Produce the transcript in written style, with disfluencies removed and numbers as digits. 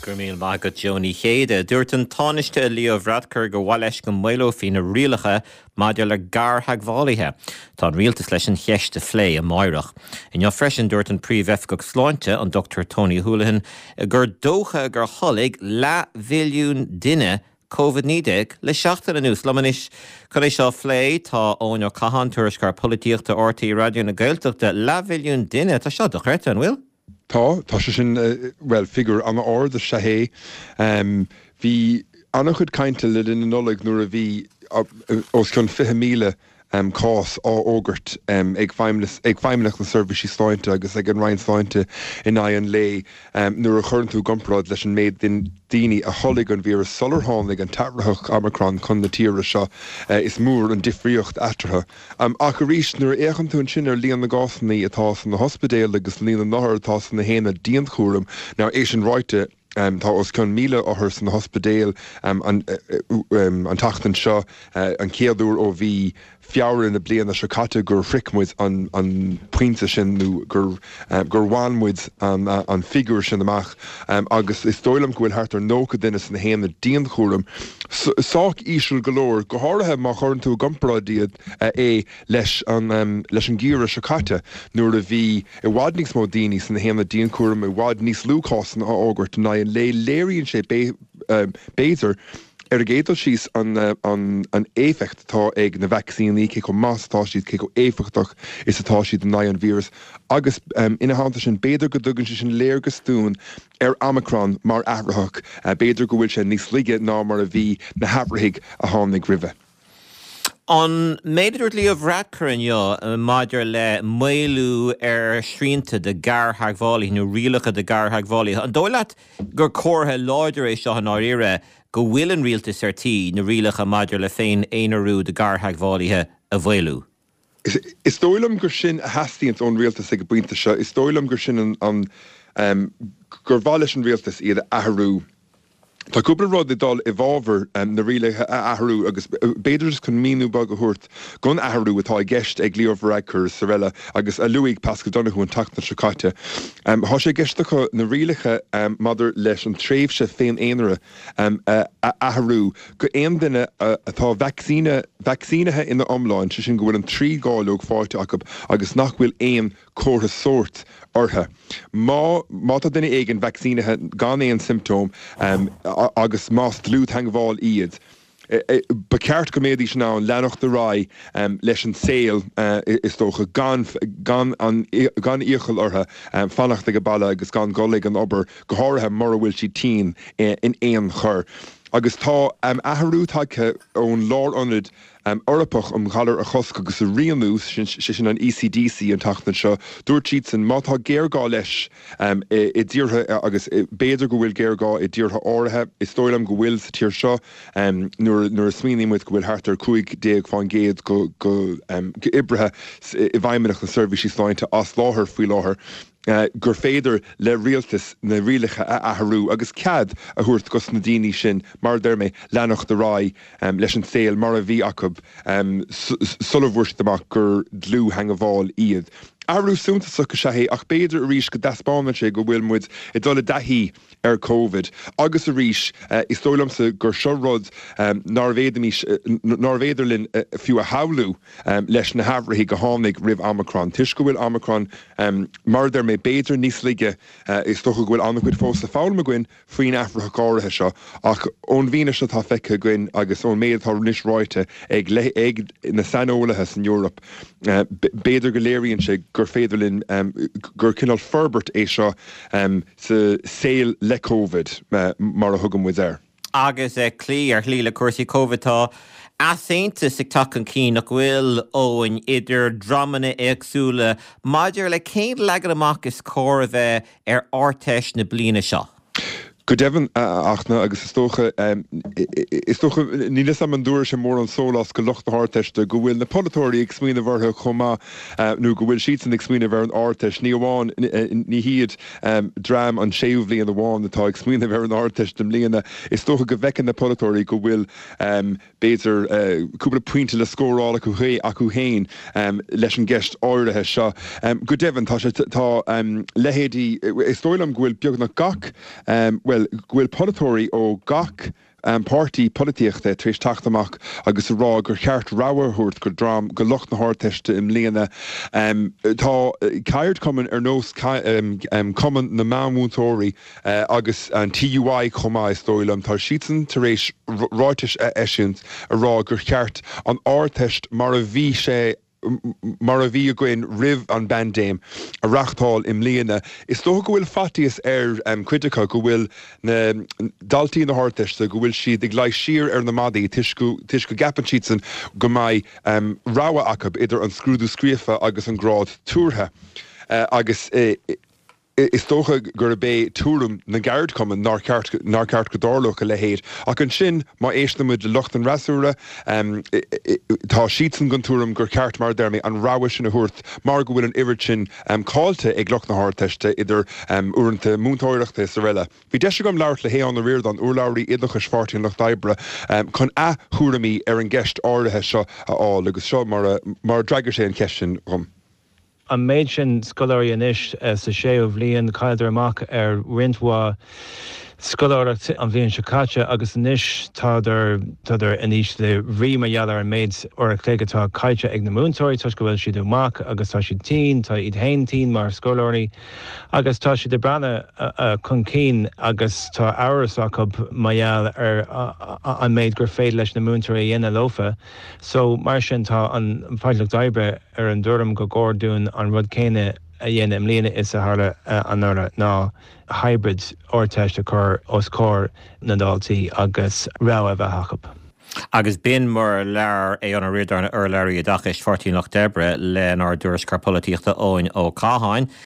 Gurmíl má go Johnny chéide. Dúirt an táiste Leo Varadkar go bhfuil leis go mbailo fína rialacha maidir le gar hagmhálaithe. Tá rialtas leis an cheiste phlé a maireach. In jo freisin dúirt an príomh-efcog sláinte an Dr. Tony Holohan gur dócha gur tholig le bhiliún duine COVID-19 le seachtain anús. Lamanis chu é seo phlé tá ónio cahan tuairiscar polítíochta RTÉ radio na Gaeltachta le bhiliún duine tá seo do chreite an bhfuil? Tá sé sin figur an áir de sehé hí annach chud cainte le in noleg nuair a bhí os chun 5,000 cás á ógurt ag feimlech na service sláinte agus ag an rein sláinte in an lé nuair a churn tú gomprad leis an méid din daoine a tholig an bhíar solartháinnig an tabrach Omicron chun na tíre seo is mór an difríocht atrathe. Ach a rís nuair échan tú an sin ar líon na gásannaí atá san na hospidéal agus líon na náthir atá san na héna díon chóram ná é sin ráite tá os chun 1,000 áthir san na hospidéal an tachtan seo an céadúr ó bhí fiabhar ina bliana se caite gur fricmuid an puinte sin nó gur bhhainmuid an figúr sin amach agus is dóilim go bhfuil thart ar nócha duine san na héana díon chóram. Sách ísisiúil golóir go háirithe má churann tú gomprádíad é leis an gíre se caite nuair a bhí i bhád níos mó daoine san na héana díon chóram i bhád níos lúcásan á águrt ná an léiríonn sé béidir a géadal síos an éifecht tá ag na vaccíní cé go más tá siad cé go éifechtach is atá siad an an vírus. Agus ina háanta sin béidir go dugann sin léirgus tún ar Omicron mar ahrathach béidir go bhfuil sé níos lige ná mar a bhí na habraigh a tháinig ribhe. An méidir Leo Varadkar inniu maidir le mailú ar srianta de gar hagmhálaithe nó rialacha de gar hagmhálaithe. An dóileat gur cótha láidir é seo an áire go bhfuil an rialtas artí na rialacha maidir le féin éonarú de gar hagmhálaithe a bhfuilú. Is dóilim gur sin a heastíint ón rialtas ag buinte seo, is dóilim gur sin an gur bhá leis an rialtas iad a athrú. Tá cúpla rud i dul i bhábhar na rialacha a athrú agus béidir chun míú bag a thuirt gon athrú atá gceist ag Leo Varadkar Sorella agus a Luigh Pascal Donoghue an tachna se caite. Tá sé geistecha na rialacha madidir leis an tréimhse féin éanara a athrú go aon duine atá vaccínathe ina omláin se sin go bhfuil an trí gáilúg fáilte agus nach bhfuil éon cótha sórt ortha. Má tá duine éigen vaccínathe gan éon symptóm agus más lút hangmháil iad. Ba ceart go méadí sin ná an leanach de rá leis an saoil is tócha gan íochail ortha fannachta go bailla agus gan golaigh an obair go háirithe mar a bhfuil si tí in éon chur. Agus tá athrúthacha ón lár-ionad orpach chalar a chosca agus a rianús sin an ECDC an tachna seo dúirt siad san mátá géargá leis i dtíortha agus béidir go bhfuil géargá i dtíortha áirithe is dóilim go bhfuil sa tíor seo nuair a smínímuid go bhfuil thart ar 5 go ibrithe i bhaimimeach na service sláinte as láthair faoi láthair. Gur féidir le rialtas na rialacha a athrú agus cead a thuirt gus na daoine sin mar dermé leanach de rá leis an saoil mar a bhí acu sulamhhuirt amach gur dlú hangmháil iad. Ahrú súnta go sehé ach béidir a rís go daspána sé go bhfuil muid i dul dahíí ar COVID. Agus a rís is dóilimsa gur seo rud Norvéidirlinn fiú a hablú leis na habraigh go tháinig ribh Omicron. Tuis go bhfuil Omicron mar der mé béidir níos lige is tócha go bhfuil annachhuiid fósta fáilm goin faoin afracha gáirithe seo ach ón bhíne se tá feice goin agus ón méad tá níos ráite ag na sanolaithe san Eorop. Béidir go léiríonn sé gur féidirlinn gur cinál ferbert é seo sa saoil le COVID mar a thugam muid air. Agus clí ar chlí le cuasaí COVID tá asaontas ag tacan cí nach bhfuil óin idir dramana agsúla maidir le céad legan amach is cóir bheith ar árteis na bliana seo. Go devan achna agus is tócha níle sam an dúir sem mór an sólas go locht na hárteiste go bhfuil na polytóirí ag smína bhartha chomá nó go bhfuil siad ag smína bhar an árteis ní amháin ní hiad drám an séomhlí an amháin atá ag smína bhar an árteis dem líana is tócha go bhecin na polytóirí go bhfuil béidir cúpla puinte le scórála acu héin leis an gceist áirithe seo. Go devan tá lehéadí is dóilam go bhfuil beag na gach Gwil Polytóri ó gach party politiíochta tríéis taachtamach agus rá gur cheart ráharthirt gur drám go lucht na háteiste im líana. Tá cairt cuman nós cuman na mámúntóirí agus an TUI chumá istóilm tá sian tar éis ráitis eisiúnt a rá gur cheart an áteist mar a bhí sé mar a bhí a gcuin rih an bandéim a reachtáil im líana. Is tócha go bhfuil fatíos cuideacha go bhfuil na daltaí na háteiste go bhfuil siad ag leith siar ar na madaí tuis go gapan siad go mbeidh ráha acab idir an scrúdú scríofa agus an grád túrtha. Agus is tócha gur bé túrum na gard cuman nar ceart go dálacha le héad. Ach an sin má éisnamid le lucht an rasúra tá sian gon túrum gur ceart mar dermé an ráha sin na thuirt mar go bhfuil an iwir sin cáilte ag lucht na háteiste idir uanta múntóireachta sa riile. Bhí deise gom leabhart le hé an riir an urlairí iadcha sfartín nach d'Oibre chun thuramí ar an gceist áirithe seo aáil agus seo mar draigear sé an ceistin rom. An méid sin scoláirí inis sa séomh bhliain caidir amach ar rintmha scoláireacht an bhliain Secáte agus inis táidir inis le rima dhealar an méid or a cléigetá caite ag na múntóirí tá go bhfuil siad amach agus tá siad tí tá iad hain tí mar scoláirí agus tá siad de brana chun cín agus tá áras acu maiall ar an méid gur féad leis na múntóirí dhéana lofa. So mar sin tá an Fáileach d'Oibre ar an dúram go gcórdún an rud céine a dhéana im líana is a tharla an nura ná hybrid orteiste chur os cór na dáltaí agus rá a bheith hacab. Agus bin mar lear é an riidir an urlairí a dachas 14 nach d'Oibre le nar dúras car políochta óin ó Cáháin.